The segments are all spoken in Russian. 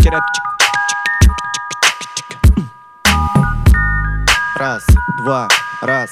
русский рэп. Раз, два, раз.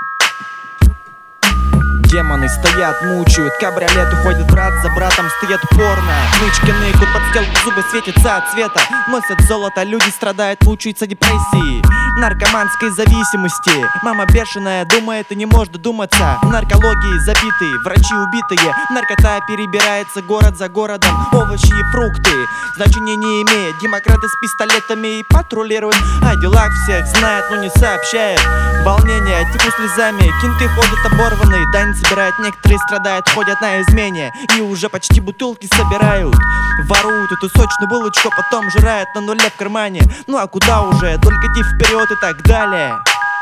Демоны стоят, мучают, кабриолет уходит брат за братом, стоят упорно. Нычкины идут под стелку, зубы светятся от света. Носят золото, люди страдают, мучаются депрессией, наркоманской зависимости. Мама бешеная, думает и не может додуматься. В наркологии забитые, врачи убитые. Наркота перебирается город за городом. Овощи и фрукты значения не имеют. Демократы с пистолетами и патрулируют. О делах всех знают, но не сообщают. Волнение, теку слезами, кенты ходят оборванные. Дань собирают, некоторые страдают, ходят на измене. И уже почти бутылки собирают. Воруют эту сочную булочку, потом жирают на нуле в кармане. Ну а куда уже, только идти вперед и так далее.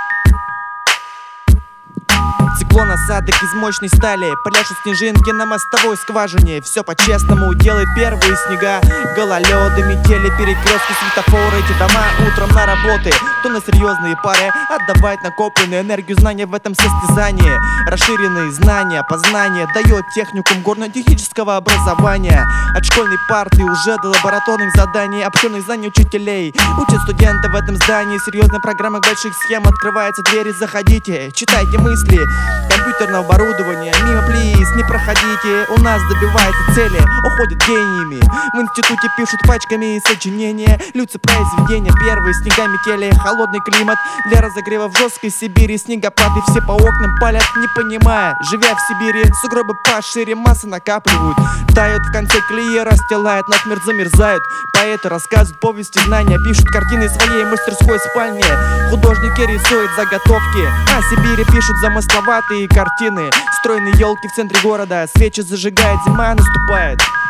Циклон осадок из мощной стали, пляшут снежинки на мостовой скважине. Все по-честному, делай первые снега. Гололеды, метели, перекрестки, светофоры. Эти дома утром на работы, то на серьезные пары. Отдавать накопленную энергию, знания в этом состязании. Расширенные знания, познания дает техникум горно-технического образования. От школьной парты уже до лабораторных заданий. Обширных знаний учителей учат студенты в этом здании. Серьезная программа больших схем, открываются двери, заходите. Читайте мысли компьютерного оборудования. Мимо, плиз, не проходите. У нас добиваются цели, уходят гениями. В институте пишут пачками сочинения. Льются произведения, первые снега, метели. Холодный климат для разогрева в жесткой Сибири. Снегопады все по окнам палят, не понимая. Живя в Сибири, сугробы пошире, массы накапливают. Тают в конце колеи, расстилают, насмерть замерзают. Поэты рассказывают повести, знания, пишут картины своей мастерской спальни. Художники рисуют заготовки, а Сибири пишут замысловатые картины. Стройные елки в центре города, свечи зажигает, зима наступает.